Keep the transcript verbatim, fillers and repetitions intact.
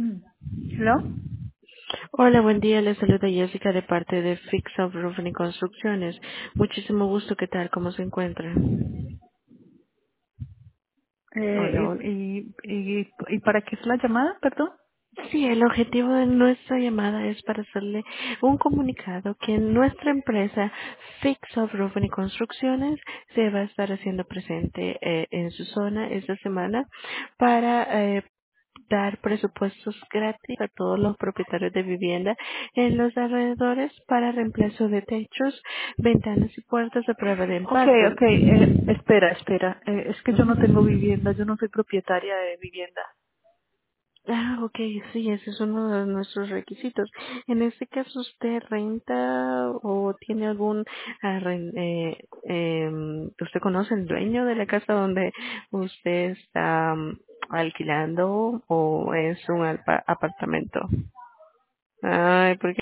Mm. ¿Hello? Hola, buen día. Les saluda Jessica de parte de Fix Up Roofing y Construcciones. Muchísimo gusto. ¿Qué tal? ¿Cómo se encuentra? Hola, Eh, hola. y, y, y, ¿Y para qué es la llamada, perdón? Sí, el objetivo de nuestra llamada es para hacerle un comunicado que nuestra empresa Fix Up Roofing y Construcciones se va a estar haciendo presente eh, en su zona esta semana para eh, dar presupuestos gratis a todos los propietarios de vivienda en los alrededores para reemplazo de techos, ventanas y puertas a prueba de Ok, impacto. ok, eh, espera, espera. Eh, es que yo no tengo vivienda, yo no soy propietaria de vivienda. Ah, ok, sí, ese es uno de nuestros requisitos. En este caso, ¿usted renta o tiene algún, ah, ren- eh, em, usted conoce el dueño de la casa donde usted está mm, alquilando o es un alpa- apartamento? Ay, porque